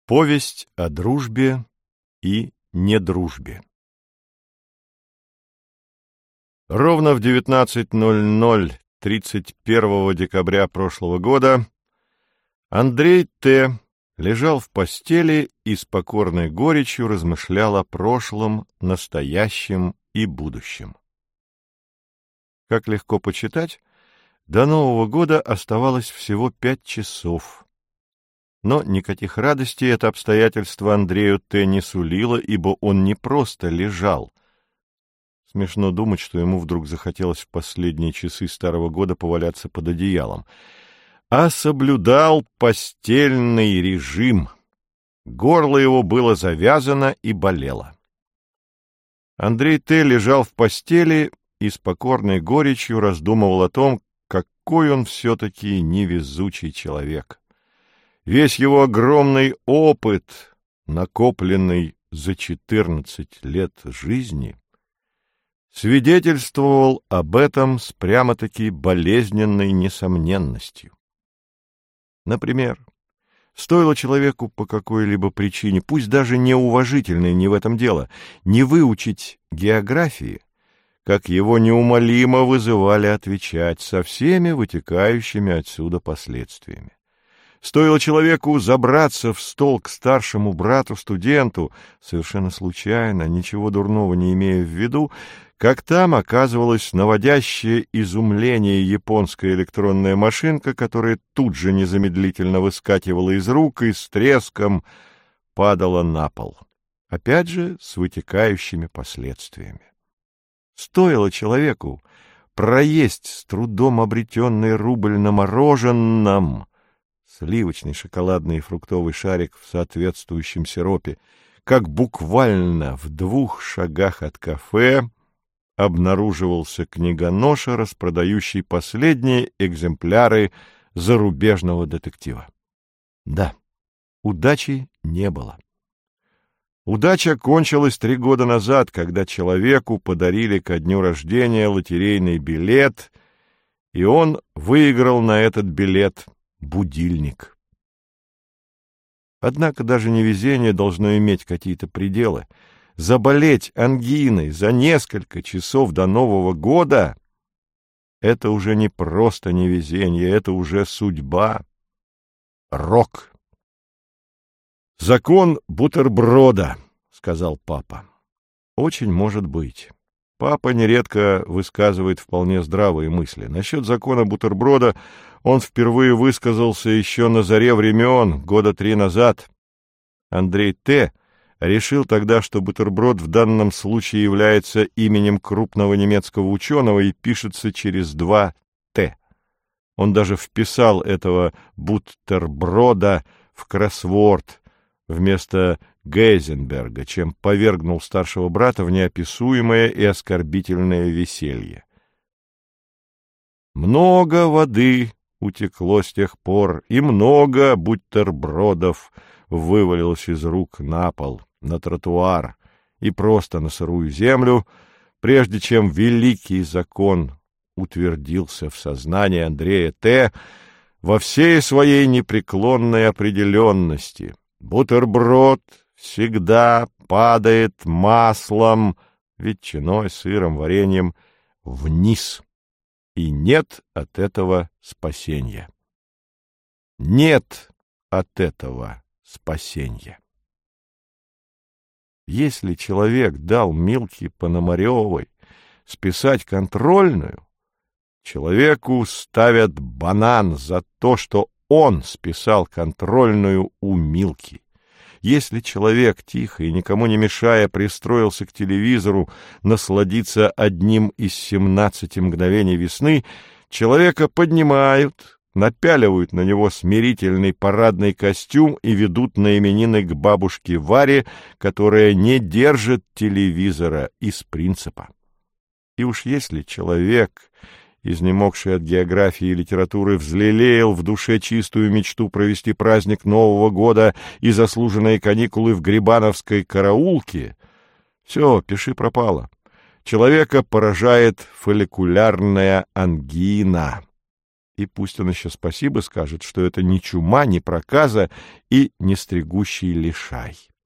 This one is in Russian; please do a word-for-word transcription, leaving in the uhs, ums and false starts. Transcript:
Повесть о дружбе и недружбе. Ровно в девятнадцать ноль ноль тридцать первого декабря прошлого года Андрей Т. лежал в постели и с покорной горечью размышлял о прошлом, настоящем и будущем. Как легко почитать, до Нового года оставалось всего пять часов. Но никаких радостей это обстоятельство Андрею Т. не сулило, ибо он не просто лежал. Смешно думать, что ему вдруг захотелось в последние часы старого года поваляться под одеялом, а соблюдал постельный режим. Горло его было завязано и болело. Андрей Т. лежал в постели и с покорной горечью раздумывал о том, какой он все-таки невезучий человек. Весь его огромный опыт, накопленный за четырнадцать лет жизни, свидетельствовал об этом с прямо-таки болезненной несомненностью. Например, стоило человеку по какой-либо причине, пусть даже неуважительной, не в этом дело, не выучить географии, как его неумолимо вызывали отвечать со всеми вытекающими отсюда последствиями. Стоило человеку забраться в стол к старшему брату-студенту, совершенно случайно, ничего дурного не имея в виду, как там оказывалась наводящее изумление японская электронная машинка, которая тут же незамедлительно выскакивала из рук и с треском падала на пол. Опять же, с вытекающими последствиями. Стоило человеку проесть с трудом обретенный рубль на мороженом, сливочный, шоколадный и фруктовый шарик в соответствующем сиропе, как буквально в двух шагах от кафе обнаруживался книгоноша, распродающий последние экземпляры зарубежного детектива. Да, удачи не было. Удача кончилась три года назад, когда человеку подарили ко дню рождения лотерейный билет, и он выиграл на этот билет будильник. Однако даже невезение должно иметь какие-то пределы. Заболеть ангиной за несколько часов до Нового года — это уже не просто невезение, это уже судьба. Рок. «Закон бутерброда», — сказал папа. Очень может быть. Папа нередко высказывает вполне здравые мысли. Насчет закона бутерброда он впервые высказался еще на заре времен, года три назад. Андрей Т. решил тогда, что бутерброд в данном случае является именем крупного немецкого ученого и пишется через два «Т». Он даже вписал этого бутерброда в кроссворд вместо Гейзенберга, чем повергнул старшего брата в неописуемое и оскорбительное веселье. Много воды утекло с тех пор, и много бутербродов вывалилось из рук на пол, на тротуар и просто на сырую землю, прежде чем великий закон утвердился в сознании Андрея Т. во всей своей непреклонной определенности. Бутерброд всегда падает маслом, ветчиной, сыром, вареньем вниз, и нет от этого спасения. Нет от этого спасения. Если человек дал Милке Пономаревой списать контрольную, человеку ставят банан за то, что он списал контрольную у Милки. Если человек, тихо и никому не мешая, пристроился к телевизору насладиться одним из семнадцати мгновений весны, человека поднимают, напяливают на него смирительный парадный костюм и ведут на именины к бабушке Варе, которая не держит телевизора из принципа. И уж если человек, изнемогший от географии и литературы, взлелеял в душе чистую мечту провести праздник Нового года и заслуженные каникулы в Грибановской караулке, все, пиши пропало. Человека поражает фолликулярная ангина. И пусть он еще спасибо скажет, что это не чума, не проказа и не стригущий лишай.